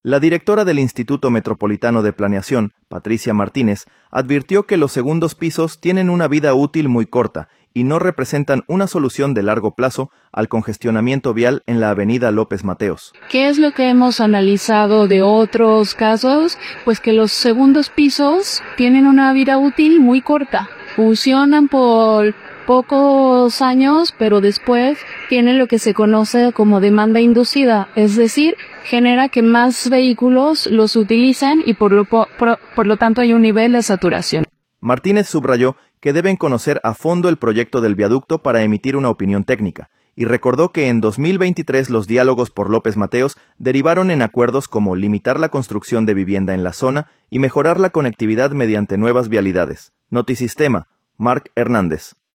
La directora del Instituto Metropolitano de Planeación, Patricia Martínez, advirtió que los segundos pisos tienen una vida útil muy corta y no representan una solución de largo plazo al congestionamiento vial en la avenida López Mateos. ¿Qué es lo que hemos analizado de otros casos? Pues que los segundos pisos tienen una vida útil muy corta. Funcionan por pocos años, pero después tienen lo que se conoce como demanda inducida, es decir, genera que más vehículos los utilicen y por lo tanto hay un nivel de saturación. Martínez subrayó que deben conocer a fondo el proyecto del viaducto para emitir una opinión técnica, y recordó que en 2023 los diálogos por López Mateos derivaron en acuerdos como limitar la construcción de vivienda en la zona y mejorar la conectividad mediante nuevas vialidades. Notisistema, Marc Hernández.